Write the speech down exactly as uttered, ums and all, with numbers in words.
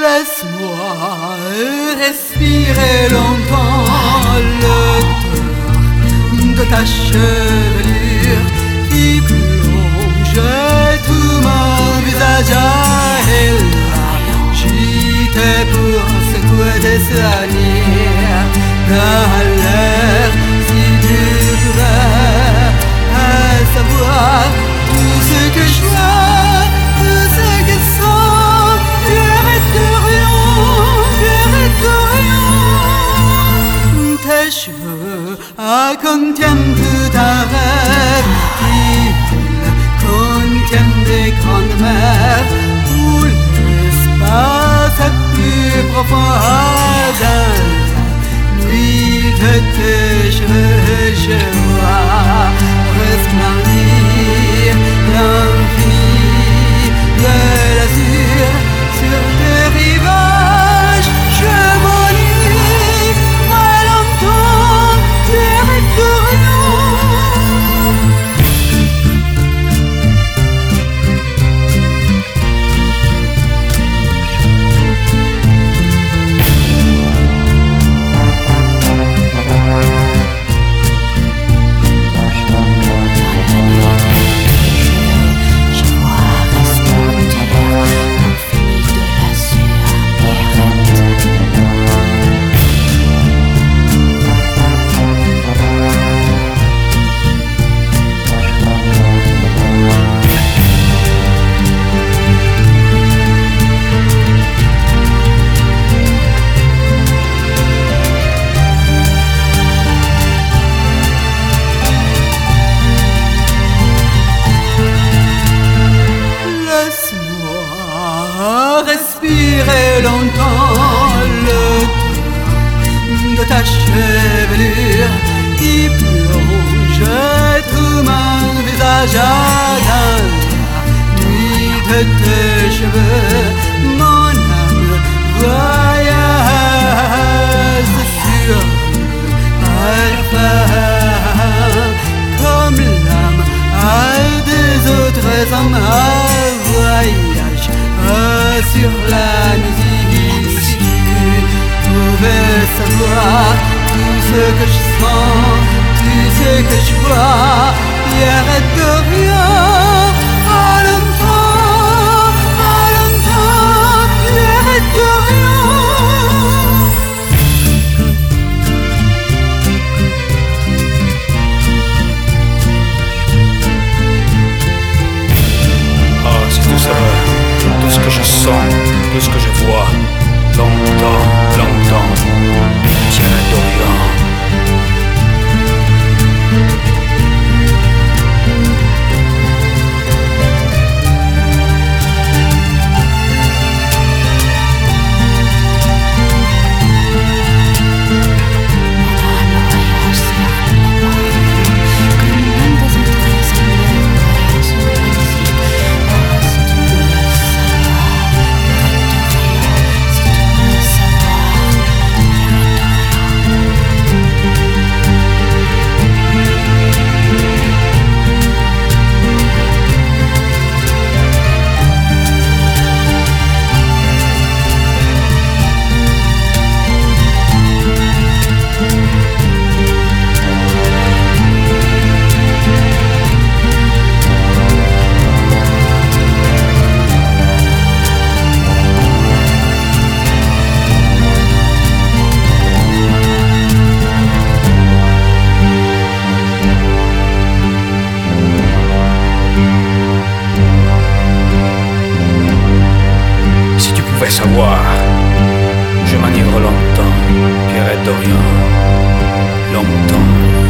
Laisse-moi respirer longtemps l'odeur de ta chevelure qui plonge tout mon visage à elle. J'étais pour secouer des souvenirs dans l'air. Si tu pouvais savoir tout ce que je vois, tout ce que sens, pleurer de rien, pleurer de rien. Tes cheveux contiennent tout un rêve, ils contiennent des grandes mers où l'espace est plus profond. Dans la nuit de tes cheveux, je vois resplendir l'infini de l'azur sur tes rivages. Je m'ennuie, moi longtemps, pleurer de rien. Respirer longtemps le de ta chevelure qui plonge tout mon visage dans la nuit de tes cheveux. Mon âme voyage sur parfum comme l'âme à des autres hommes. Voyage sur la musique. Si tu pouvais savoir tout ce que je sens, tout ce que je vois, pierre de rien. À longtemps, à longtemps, pierre de rien. Ah, si tu savais tout ce que je sens, tout ce que je vois, longtemps, longtemps, Pierre d'Orient. Savoir, je m'enivre longtemps, Pierre d'Orient, longtemps.